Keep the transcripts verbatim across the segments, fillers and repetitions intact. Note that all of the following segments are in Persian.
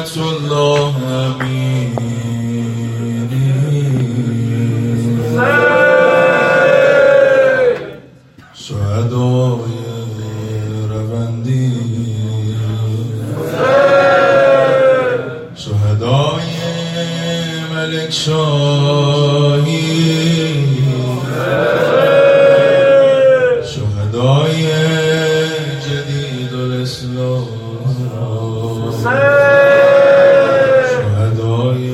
آیت الله امینی شهدای روندی شهدای ملک شاهی شهدای جدید الاسلام شهدای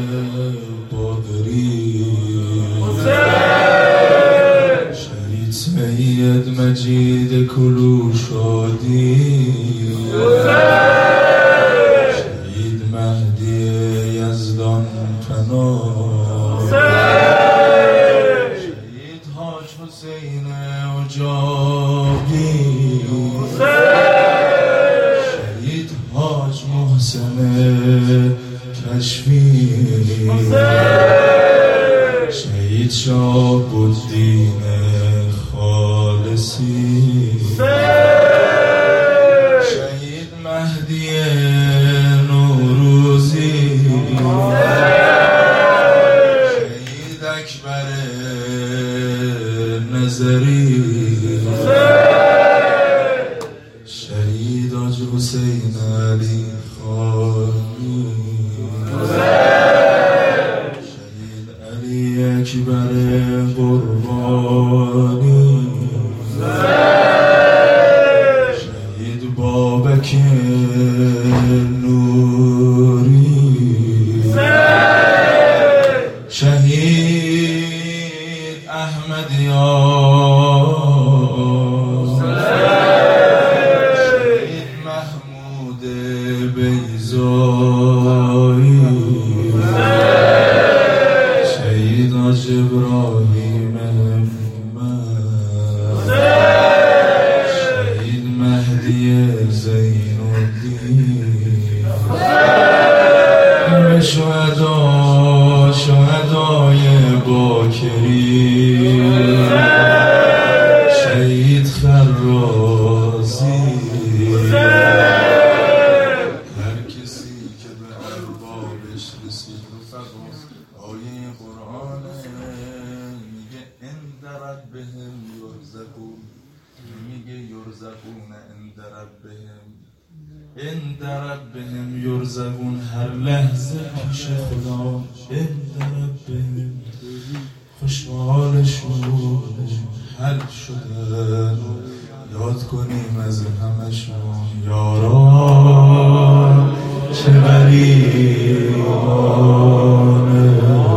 قادری شهید سید مجید کلوشادی شهید مهدی یزدان پناه شهید حاج حسین اجابی شهید حاج محسن کشفی شهید شاب الدین خالصی شهید مهدی نوروزی شهید اکبر نظری شهید حاج حسین علی خانی شهید علی اکبر قربانی شهید بابک نوری شهید احمد یار شهید محمود بیضایی شهید حاج ابراهیم محمد شهید مهدی زین الدین همه شهدا شهدای باکری شهید خرازی هر کسی که به اربابش رسید آیه قرآن میگه عند ربهم یرزقون میگه یرزقون عند ربهم عند ربهم یرزقون هر لحظه پیش خدا عند ربهم خوشحالشون حل شدن یاد کنیم از همشون یاران چه غریبانه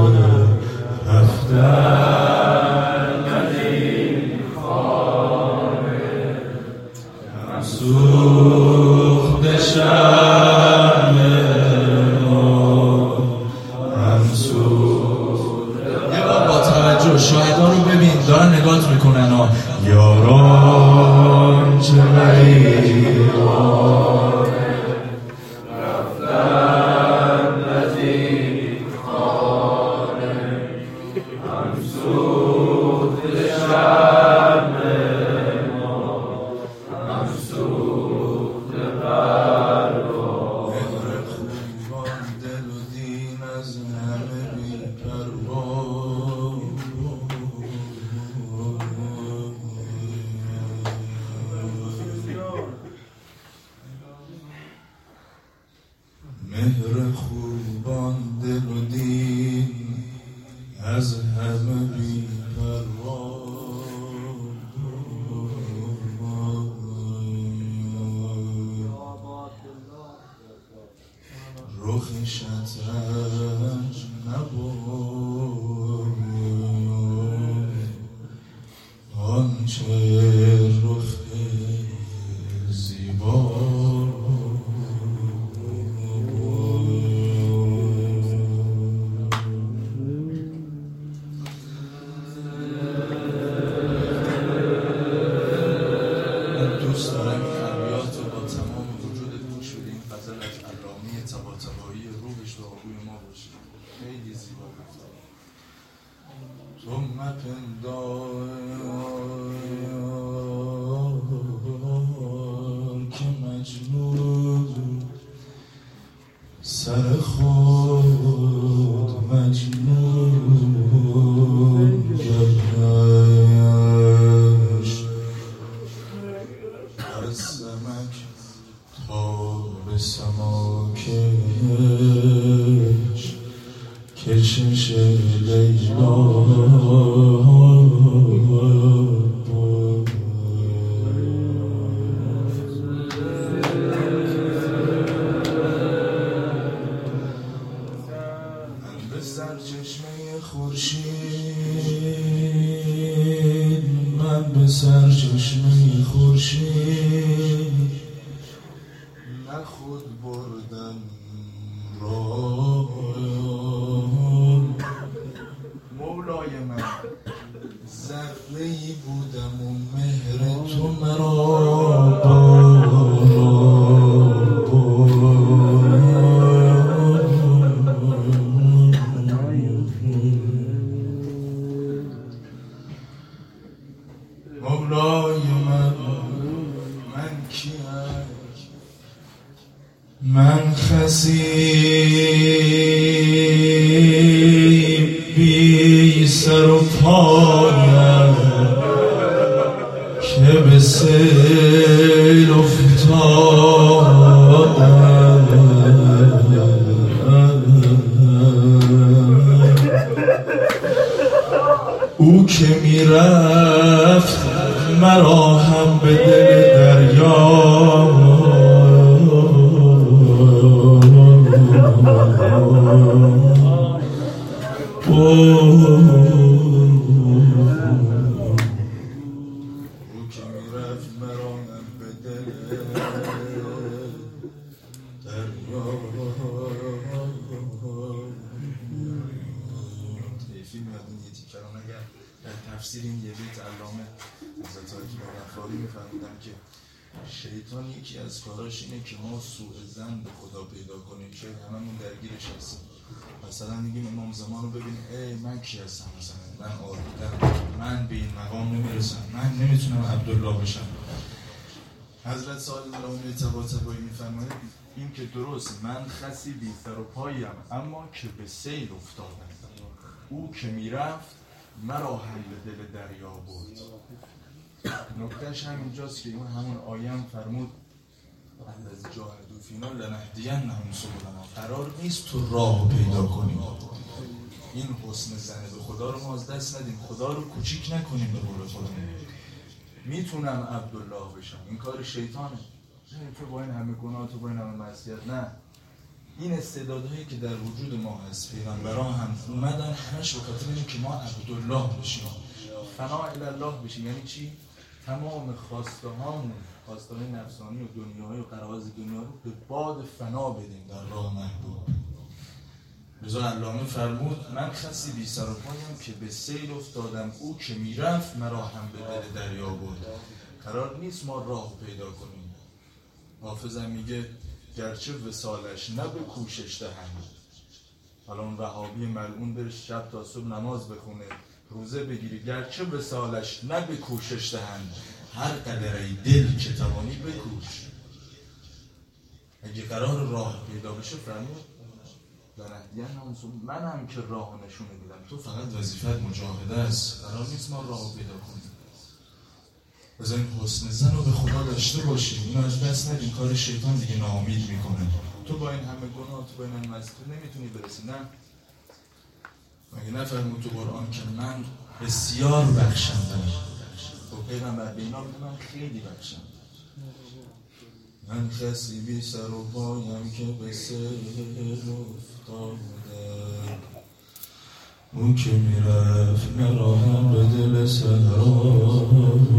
رفتن قدیم خانه هم سوخته شمع هم سوخته یه بار با توجه شاهدان رو ببین دارن نگات میکنن ها یاران چه غریبانه رفتن قدیم خانه هم سوخته شمع هم سوخته پروا مهر خوبان دل و دین از همه بی پروا مهر خوبان دل و دین از همه بی پروا رخ شطرنج نبود آنچه رخ زیبا دوست دارم این ابیات رو با تمام وجودت گوش بدی. این غزل از علامه طباطبایی روحش به آبوی ما باشه. خیلی زیبا گفته. تو مپندار که مجنون سر خود مجنون گشت، از سمک تا به سماکش کشش لیلا سر چشمه خورشید نه خود بردم راه مولای من، ذره‌ای بودم و مهر تو مرا مولای من، من کیم؟ من خسیب بی سر و پایم که به سیل افتادم، او که میرفت مرا هم به دل دریا تفسیر این یه بیت علامه حضرت حکیم غفاری می‌فرمودن که شیطان یکی از کاراش اینه که ما سوء ظن به خدا پیدا کنیم که هممون درگیرش هستیم. مثلا میگیم امام زمان رو ببین، ای من کی هستم، مثلا من آلودم، من به این مقام نمیرسم، من نمیتونم عبدالله بشم. حضرت صادق رحمه طباطبایی میفرماید این که درست من خسی بی سر و پایم اما که به سیل افتادم، او که میرفت مرا هم به دل دریا برد. نکتهش همینجاست که اون همون آیم فرمود از جاهدوا فینا لنهدینهم سبلنا، قرار نیست تو راه پیدا کنیم، این حسن زن به خدا رو ما از دست ندیم، خدا رو کوچیک نکنیم به قول خودمون. میتونم عبدالله بشم، این کار شیطانه، تو با این همه گناه، تو با این همه معصیت، نه، این استعدادهایی که در وجود ما هست پیغمبران هم اومدن همش به خاطر اینه که ما عبدالله بشیم، فنا الی الله بشیم. یعنی چی؟ تمام خواسته هامون، خواسته های نفسانی و دنیاهای و قراض دنیا رو به باد فنا بدیم در راه محبوب. لذا علامه فرمود من خسی بی سر و پایم که به سیل افتادم، او که میرفت مرا هم به دل دریا برد. قرار نیست ما راه پیدا کنیم. حافظم میگه گرچه وصالش نه به کوشش دهند. حالا اون وهابی ملعون بره شب تا صبح نماز بخونه، روزه بگیری، گرچه وصالش نه به کوشش دهند، هر قدر دل که توانی بکوش. اگه قرار راه پیدا بشه فرمود لنهدینهم سبلنا، منم که راه نشونه میدم، تو فقط وظیفت مجاهده است، قرار نیست ما راه پیدا کنیم. بذار این حسن زن رو به خدا داشته باشیم، اینو از دست ندیم، کار شیطان دیگه ناامید میکنه. تو با این همه گناه، تو با این همه معصیت نمیتونی برسی، نه؟ مگه نفرمود تو قرآن که من بسیار بخشندم؟ خب پیغمبر به اینا بگه من خیلی بخشندم. من خسی بی سر و پایم که به سیل افتادم، اون که میرفت مرا هم به دل صحرا.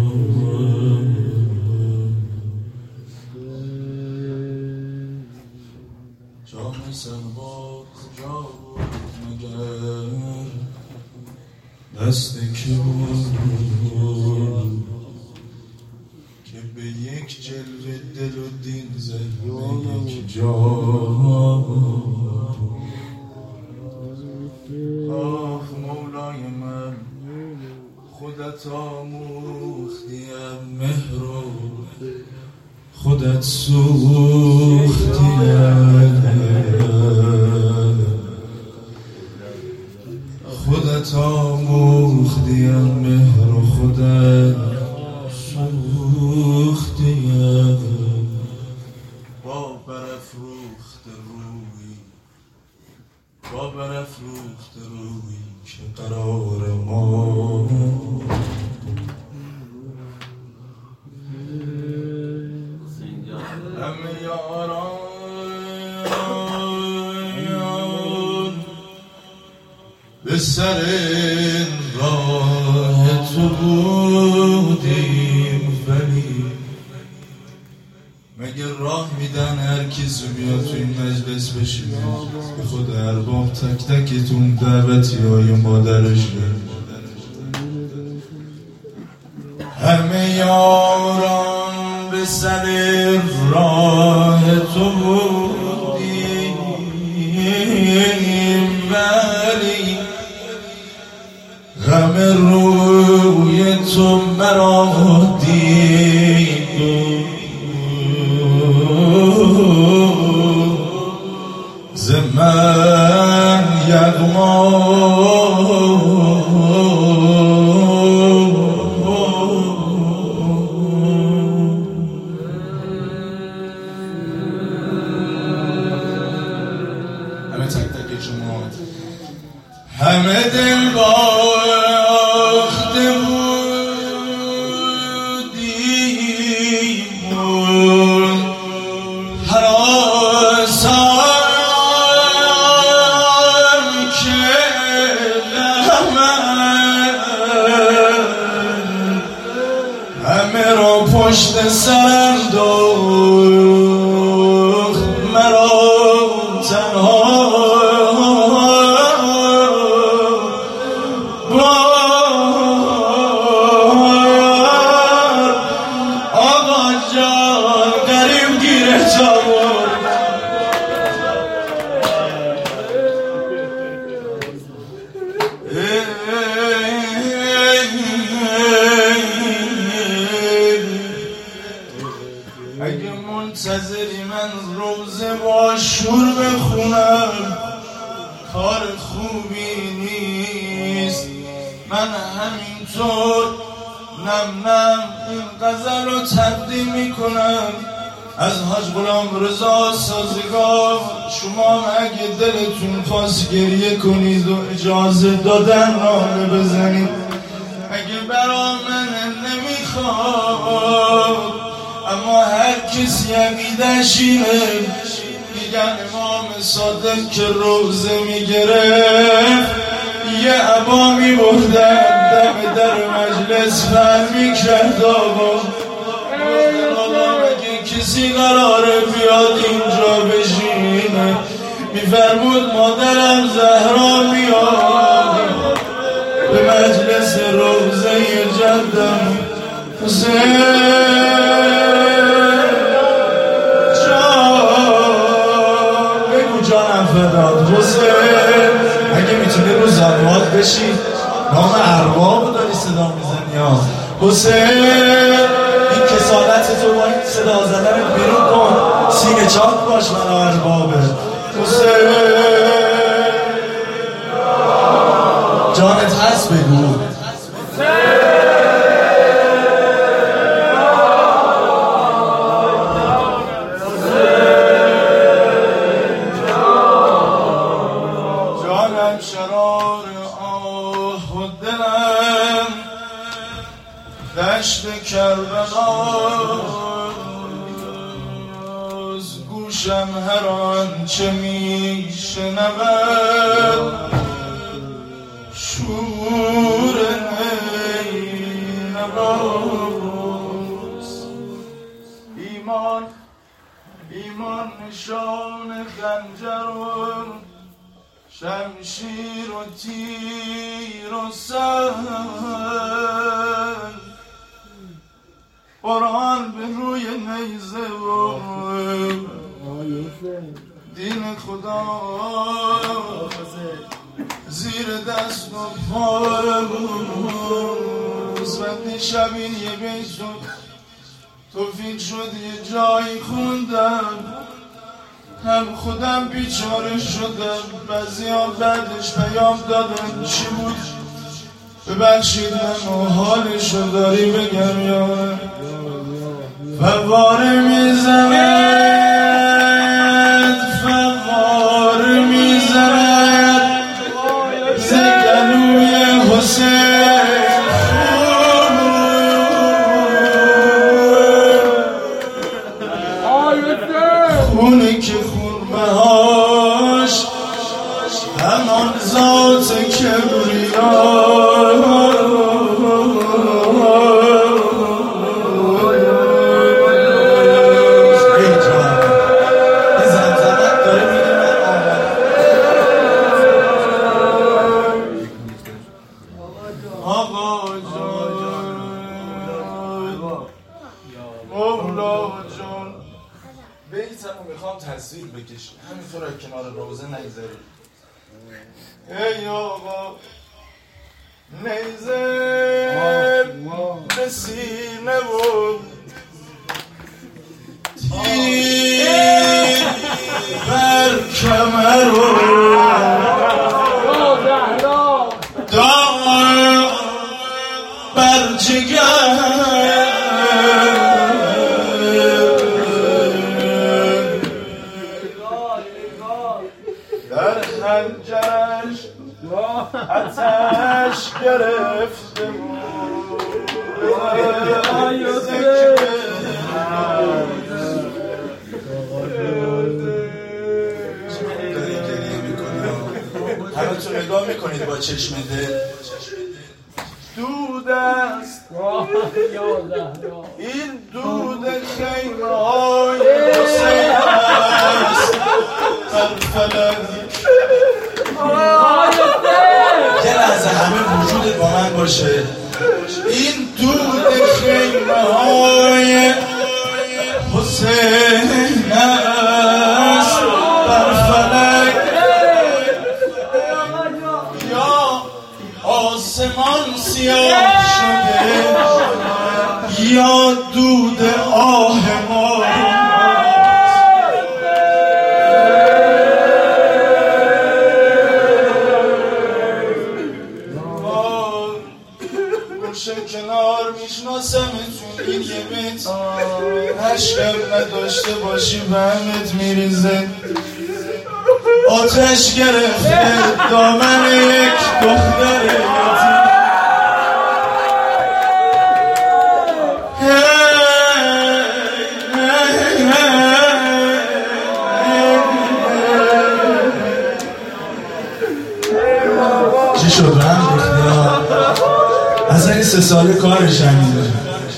جام صهبا کجا بود مگر، دست که بود که به یک جلوه دل و دین زد به یک جا. آخ مولای من، خودت آموختیم مهر و خودت سوختیم روی با برافروخت روی که قرار ما همه یاران به سر راه تو بودیم، ولی مگه راه میدن هر کسی بیاد تو این مجلس بشینه؟ به خود ارباب تک تکتون دعوتی های مادرش همه یاران به سر راه تو بودیم، ولی همه روی تو مرا دیدیم. زمن یغما همه تک تک شما همه دل باخته بودیم، هر آسان که همه را پشت سرم دوخت، مرا تنها آقا جان قریب گیره جامون. اگه منتظری من روزه با شور بخونم کار خوبی نیست. من همینطور نم نم این غزل رو تقدیم میکنم از حاج غلام رضا سازگار. شما اگه دلتون خواست گریه کنید و اجازه دادن ناله بزنید، اگه برا من نمیخواد، اما هر کسی عقیدش اینه. میگن امام صادق که روزه میگرفت یه عبا میبردن دم در مجلس فهم میکرد. آقا اگه کسی قراره بیاد اینجا بشینه، میفرمود مادرم زهرا بیاد به مجلس روزه جدم حسین جان. بگو جانم فداد حسین. اگه میتونی رو زنوات بشی نام ارباب داری صدا میزنی ها حسین. این کسالت تو با این صدا زدن بیرون کن، سینه چاک باش من اربابه حسین. جانت هست بگو جانم شرار آه و دلم دشت کربلاست، گوشم هر آنچه میشنود شور نواست. ایمان ایمان نشان خنجر و شمشیر و تیر و سنگ، قرآن به روی نیزه و دین خدا زیر دست و پاموز. و دیشبین یه بیت شد توفیق شد یه جایی خوندم، هم خودم بیچاره شدم، بعضی ها بعدش پیام دادن چی بود ببخشید من حالشو داری بگم یا فواره میزند ذات کبریا تصویر بکشی همینطور از کنار روزه نگذاری. ای آقا نیزه به سینه و تیر بر کمر و دار بر جگر خنجرش آتش گرفته همه تو نگاه میکنید با چشم دل دود است این دود خیمه های حسین است بر فلک. یه لحظه همه وجودت با من باشه. این دود خیمه های حسین است بر فلک یا آسمان سیاه شده یا دود آه ما کنار میشناسمتون این یه بیت عشقم نداشته باشی به همت میریزه آتش گرفته دامن یک دختر یتیم چی شد رم ریخته از این سه ساله کارش همینه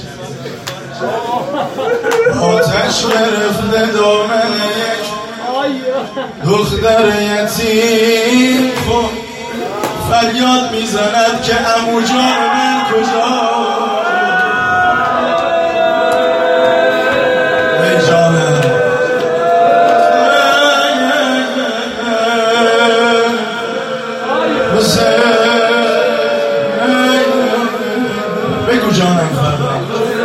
آتش گرفته دامن یک دختر یتیم خب فریاد میزند که عمو جان من کجا ای جانم بگو جانم فردا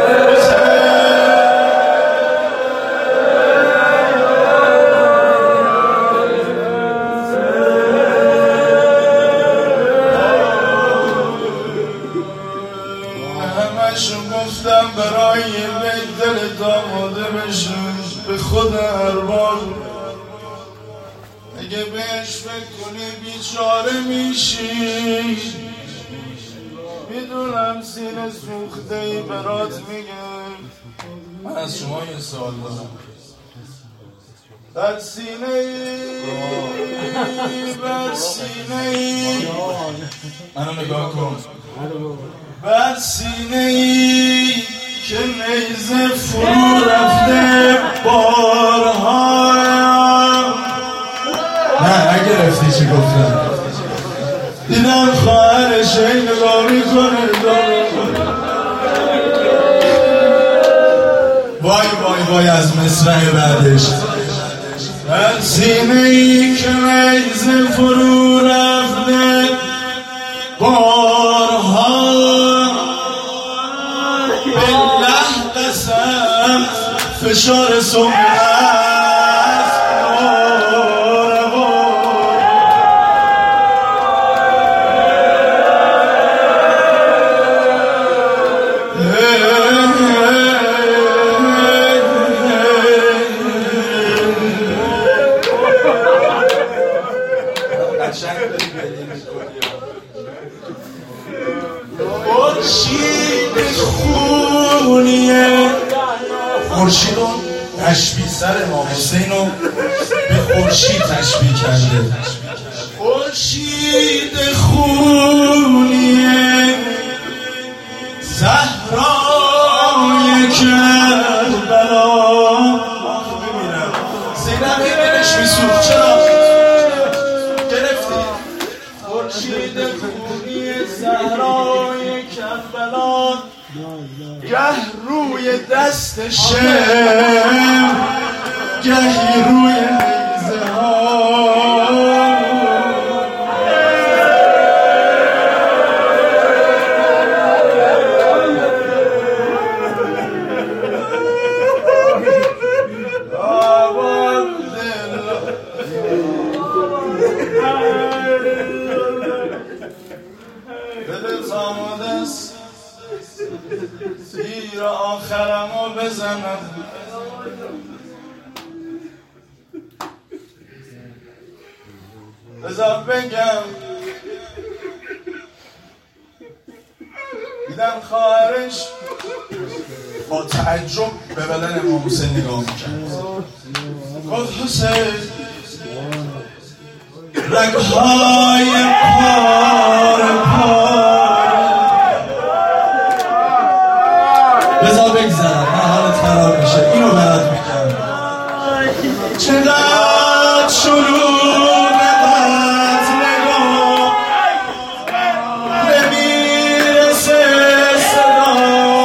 همشون گفتم برای به دل داماده بشون به خود ارباب اگه بهش فکر کنی بیچاره میشی میدونم سینه سوخته ای برات میگم من از شما یه سوال دارم در سینه ای بر سینه ای منو نگاه کن بر سینه ای که نیزه فرو رفته بارها نه نگرفتی چی گفتم دیدم خواهرش این نگاه میکنه وای وای وای از مصرع بعدش در سینه ای که نیزه فرو رفته بارها بالله قسم فشار صبح است خورشید خونیه خورشید رو تشبیه سر امام حسین رو به خورشید تشبیه کرده خورشید گه روی دست شم گهی روی نیزه ها تیر آخرمو بزنم بذار بگم دیدم خواهرش با تعجب به بدن امام حسین نگاه میکرد گفت حسین رگهای پاره پاره بذار بگذرم من حالت خراب میشه اینو برات میگم چقدر شروع قد نگاه نمیرسه صدا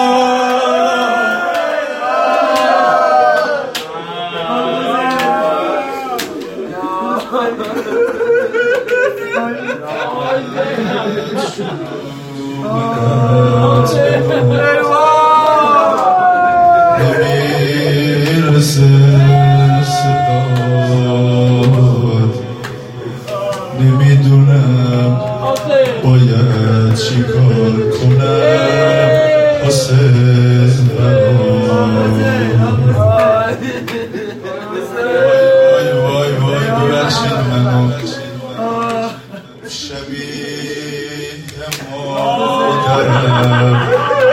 نمیدونم باید چی کار کنم حسین برام وای وای وای ببخشید منو شبیه مادرم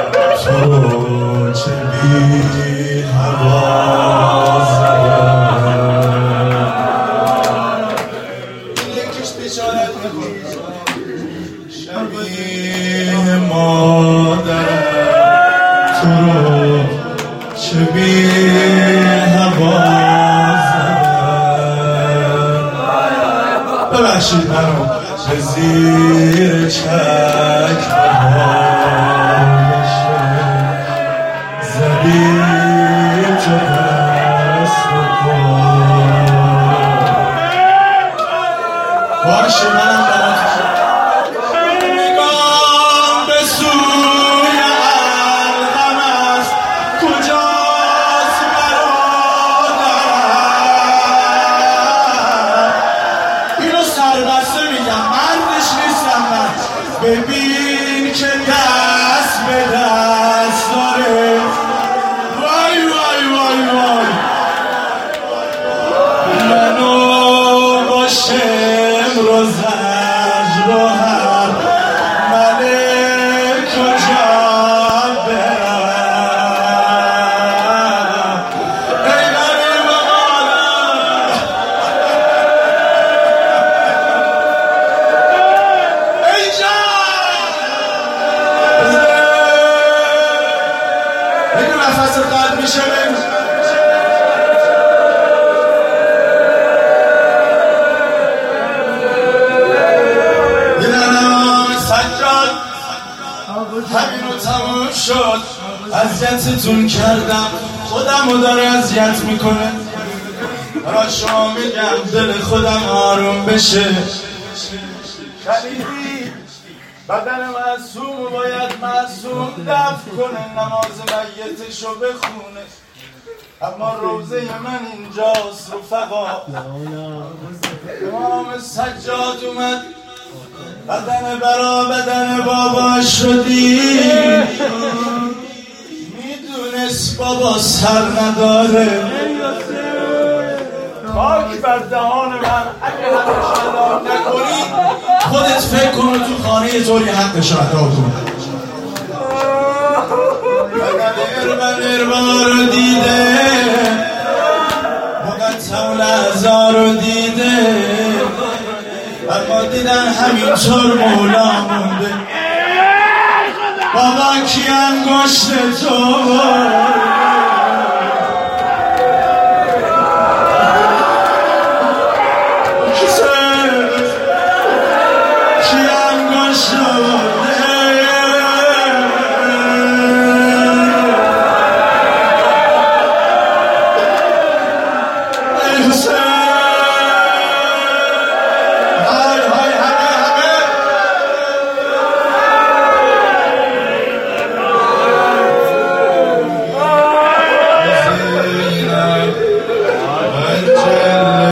تو چه بی حواسم شبیه مادرم تو رو چه بی حواسم ببخشید منو به زیر چکمهایش زدی تو دست بکن باشه منم برات نگام به سوی الغم است کجاست برادرم اینو سربسته میگم مردش نیستم من ببین که دست به دست داره وای وای وای وای منو با شمر و زجر و هم منه کجا برم ای غریب عالم ای جان بگو نفس قلب میشه بگو همینو تموم شد اذیتتون کردم خودمو داره اذیت میکنه برای شما میگم دل خودم آروم بشه خلیلی بدن معصوم باید معصوم دفن کنه نماز میتشو بخونه اما روزه من اینجاست رفقا امام سجاد اومد بدن برا بدن باباش رو دید میدونست بابا سر نداره خاک بر دهان من اگه حقش ادا نکنی خودت فکر کن تو خانه یه طوری حقش ادا کن بدن اربن اربا رو دیده مقطع لحظا رو دیده اما دیدن همینطور مولا مونده بابا کی انگشت تو